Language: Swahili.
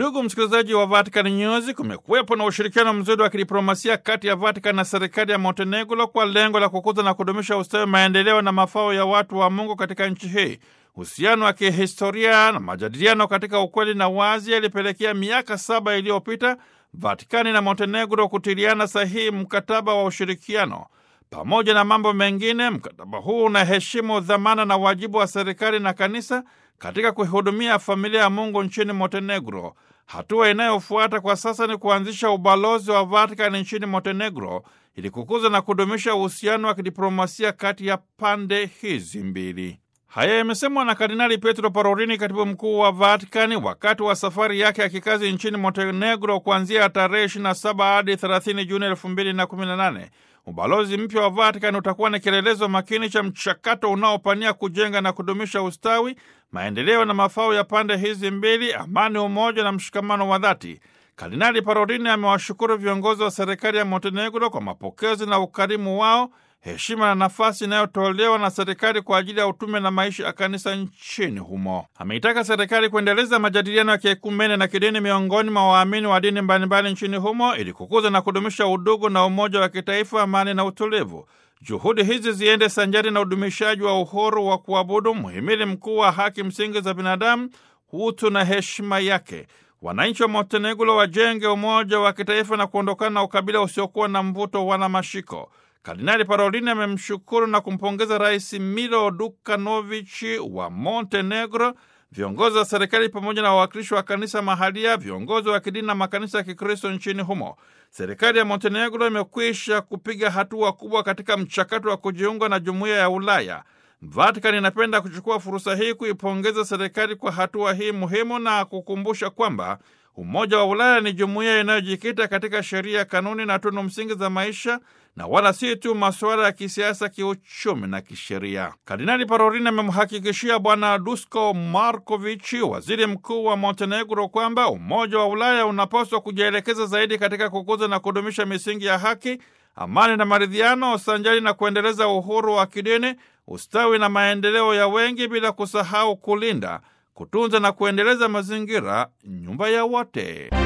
Ndugu msikilizaji wa Vatican News, kumekuwepo na ushirikiano mzuri wa kidiplomasia kati ya Vatican na serikali ya Montenegro kwa lengo la kukuza na kudumisha ustawi, maendeleo na mafao ya watu wa Mungu katika nchi hii. Uhusiano wa kihistoria na majadiliano katika ukweli na wazi yalipelekea miaka 7 iliyopita Vatikani na Montenegro kutiliana sahihi mkataba wa ushirikiano. Pamoja na mambo mengine, mkataba huu unaheshimu dhamana na wajibu wa serikali na kanisa katika kuhudumia familia ya Mungu nchini Montenegro. Hatua inayofuata kwa sasa ni kuanzisha ubalozi wa Vatican nchini Montenegro ili kukuza na kudumisha uhusiano wa kidiplomasia kati ya pande hizi mbili. Haya yamesemwa na Kardinali Pietro Parolin, katibu mkuu wa Vatikani, wakati wa safari yake ya kikazi nchini Montenegro kuanzia tarehe 27 hadi 30 Juni 2018. Ubalozi mpya wa Vatikani utakuwa ni kielelezo makini cha mchakato unaopania kujenga na kudumisha ustawi, maendeleo na mafao ya pande hizi mbili, amani, umoja na mshikamano wa dhati. Kardinali Parolin amewashukuru viongozi wa serikali ya Montenegro kwa mapokezi na ukarimu wao, heshima na nafasi inayotolewa na serikali kwa ajili ya utume na maisha ya kanisa nchini humo. Ameitaka serikali kuendeleza majadiliano ya kiekumene na kidini miongoni mwa waamini wa dini mbalimbali nchini humo ili kukuza na kudumisha udugu na umoja wa kitaifa, amani na utulivu. Juhudi hizi ziende sanjari na udumishaji wa uhuru wa kuabudu, muhimili mkuu wa haki msingi za binadamu, utu na heshima yake. Wananchi wa Montenegro wajenge umoja wa kitaifa na kuondokana na ukabila usiokuwa na mvuto wala mashiko. Kardinali Parolin amemshukuru na kumpongeza Rais Milo Đukanović wa Montenegro, viongozi wa serikali pamoja na wawakilishi wa kanisa mahalia, viongozi wa kidini na makanisa ya Kikristo nchini humo. Serikali ya Montenegro imekwisha kupiga hatua kubwa katika mchakato wa kujiunga na Jumuiya ya Ulaya. Vatican inapenda kuchukua fursa hii kuipongeza serikali kwa hatua hii muhimu na kukumbusha kwamba Umoja wa Ulaya ni jumuiya inayojikita katika sheria, kanuni na tunu msingi za maisha na wala si tu masuala ya kisiasa, kiuchumi na kisheria. Kardinali Parolin amemhakikishia Bwana Duško Marković, waziri mkuu wa Montenegro, kwamba Umoja wa Ulaya unapaswa kujielekeza zaidi katika kukuza na kudumisha misingi ya haki, amani na maridhiano, sanjari na kuendeleza uhuru wa kidini, ustawi na maendeleo ya wengi, bila kusahau kulinda, kutunza na kuendeleza mazingira, nyumba ya wote.